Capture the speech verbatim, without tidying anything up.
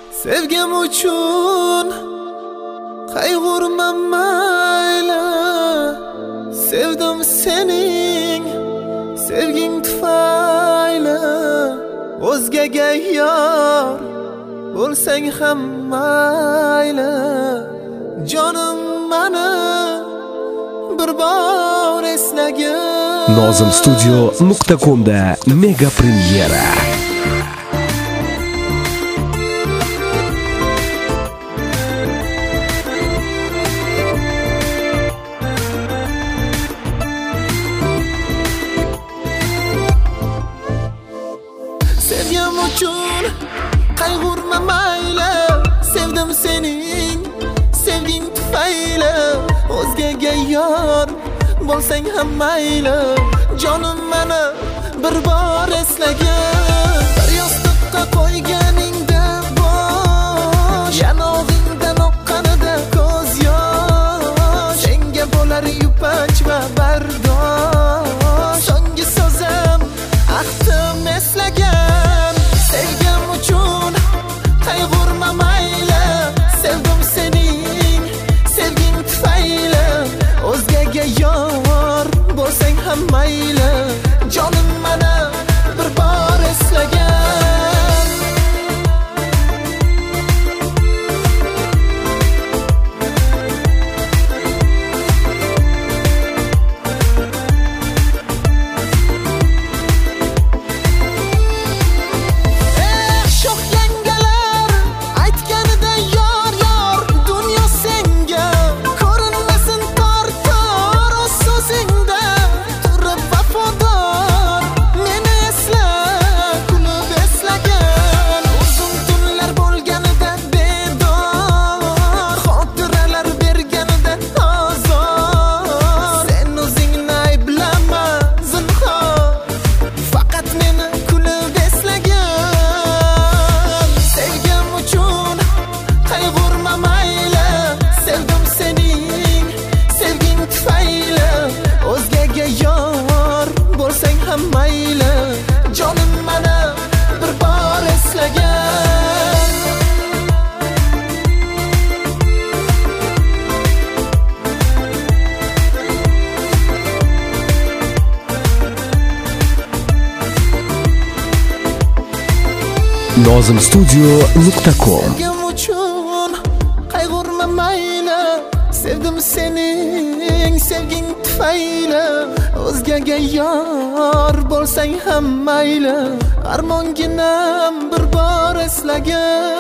Sevgim uchun qayg'urma mayli, sevdim sening sevging tufayli. O'zgaga yor bo'lsang ham mayli, jonim mani bir bor eslagin. Nozim studio nuqta com da mega premyera. Sevgim uchun qayg'urma mayli, sevdim sening sevging tufayli. O'zgaga yor bo'lsang ham mayli, jonim mani bir bor eslagin. Bir yostiqqa qo'yganingda bosh, yanog'ingdan oqqanida ko'z yosh. Senga bo'lar yupanch va bardosh, so'nggi so'zim ahdim eslagan. Sevgim uchun qayg'urma mayli, sevdim sening sevging tufayli. O'zgaga yor bo'lsang ham mayli, jonim mani bir bor eslagan. Eh, shoh yangalar aytganida yor yor, dunyo senga ko'rinmasin tortar o'z so'zingda. Turib vafodor meni esla, kulib eslagan. Uzun tunlar bo'lganida bedor, xotiralar berganida azor. Sen o'zingni ayblama zinhor, faqat meni kulib eslagan. Sevgim uchun qayg'urma mayli, sevdim sening sevging tufayli. O'zgaga yor bo'lsang ham mayli, jonim mani bir bor eslagan. Nozim studio nuqta com. Sevgim uchun qayg'urma mayli, sevdim sening sevging tufayli. O'zgaga yor bo'lsang ham mayli, armonginam bir bor eslagin.